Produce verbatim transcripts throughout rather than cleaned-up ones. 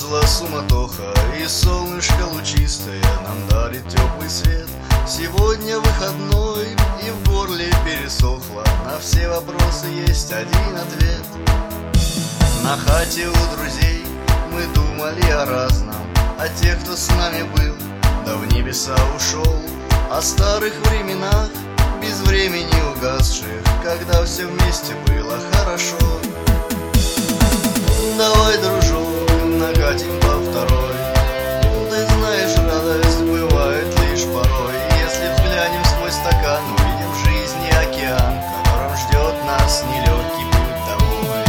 Исчезла суматоха, и солнышко лучистое нам дарит теплый свет. Сегодня выходной, и в горле пересохло. На все вопросы есть один ответ. На хате у друзей мы думали о разном, о тех, кто с нами был, да в небеса ушел, о старых временах, без времени угасших, когда все вместе было хорошо. Давай, дружок, накатим по второй. Ты знаешь, радость бывает лишь порой. Если взглянем сквозь стакан, увидим в жизни океан, в котором ждет нас нелегкий путь домой.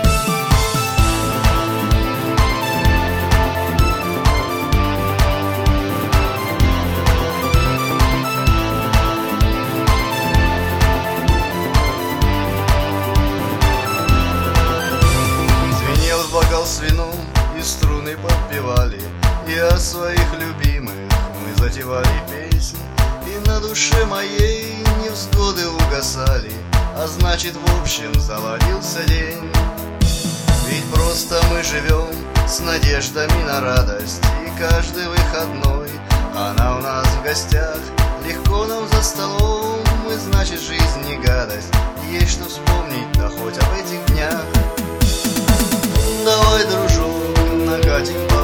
Звенел бокал с вином, и струны подпевали, и о своих любимых мы затевали песни. И на душе моей невзгоды угасали, а значит, в общем, заладился день. Ведь просто мы живем с надеждами на радость, и каждый выходной она у нас в гостях. Легко нам за столом, и значит, жизнь не гадость. Есть что вспомнить, да хоть об этих днях. Давай, дружок, накатим по